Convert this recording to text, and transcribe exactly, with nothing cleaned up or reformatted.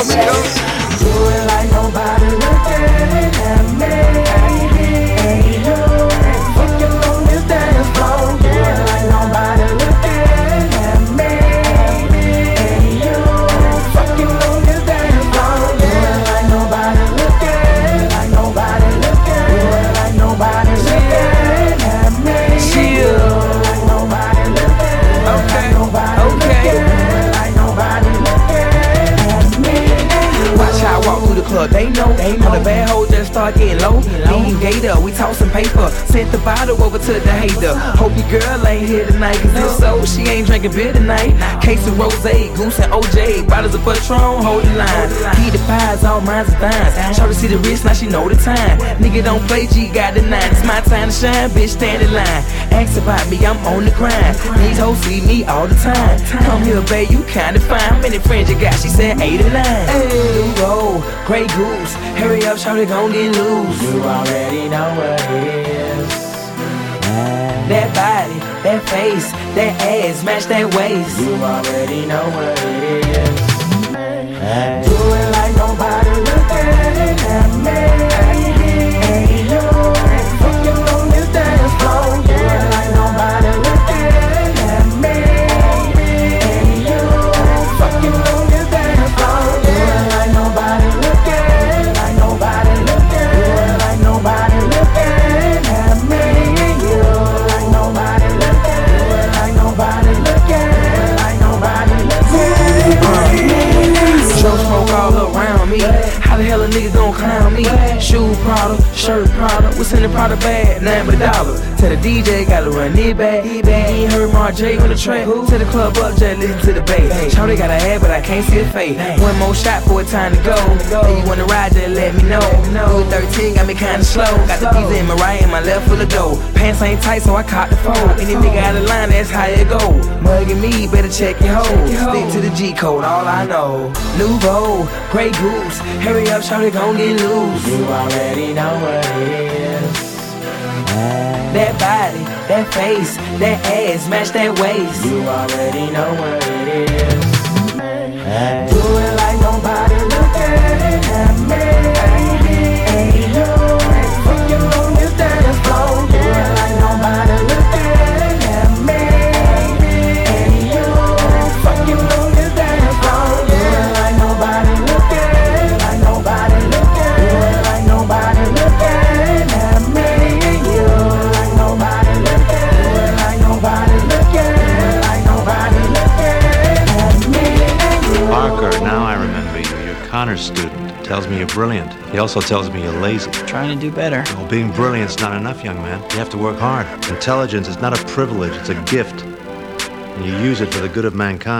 on me, go. Do it like nobody looking at me. And you fucking on this dance floor. Do it like nobody looking at me. And you fucking on this dance floor. Do it like nobody looking, like nobody looking. Do it like nobody looking at me. Chill. Do it like nobody looking, Okay, like nobody okay. looking, like nobody looking at me. Watch how I walk through the club, they know. They know. All the bad hoes just start getting low. Me and Gator, we tossing paper. Sent the bottle over to the hater. Hope your girl ain't here tonight, cause if so, she ain't drinking beer tonight. Case of Rosé, Goose and O J. Bottles of Patron, hold the line. He the pies, all mine's are thines. Show to see the wrist, now she know the time. Nigga don't play, G got the nine. It's my time to shine, bitch, stand in line. Ask about me, I'm on the grind. These hoes see me all the time. Come here, babe, you kinda fine. How many friends you got? She said eight or nine. Hey, go, Grey Goose. Hurry up, shawty, gon' get loose. You already know what it is. That body, that face, that ass, match that waist. You already know what it is. Do it like nobody looking at me. And you fucking on this dance floor. Do it like nobody looking at me. And you fucking on this dance floor. Do it like nobody looking, like nobody looking. Do it like nobody looking at me. You like nobody looking, do it like nobody looking, like nobody looking at me. Show smoke all around me. How the hell a nigga gon' clown me? Shoe Prada, shirt Prada. What's in the Prada bag? Nine but a dollar. Tell the D J gotta run it back. He ain't heard Mar J on the track. Tell the club up, just listen to the bass. Shawty got a head, but I can't see her face. One more shot for a time to go. Hey, you wanna ride, just let me know. Louis thirteen got me kinda slow. Got the pizza in my right and my left full of dough. Pants ain't tight, so I caught the fold. Any nigga out of line, that's how it go. Mugging me, better check your hoe. Stick to the G code, all I know. Nouveau, Grey Goose. Hurry up, shawty, gon' get loose. You already know what it is. That body, that face, that ass, match that waist. You already know what it is. Do it like nobody looking at me. And you fucking on this dance floor. Do it like nobody looking at me. And you fucking on this dance floor. Do it like nobody looking, like nobody looking. Do it like nobody looking at me. You like nobody looking, do it like nobody looking, like nobody looking at me. Parker, now I remember you. You're Connor's student. Tells me you're brilliant. He also tells me you're lazy. Trying to do better. Well, being brilliant's not enough, young man. You have to work hard. Intelligence is not a privilege, it's a gift. And you use it for the good of mankind.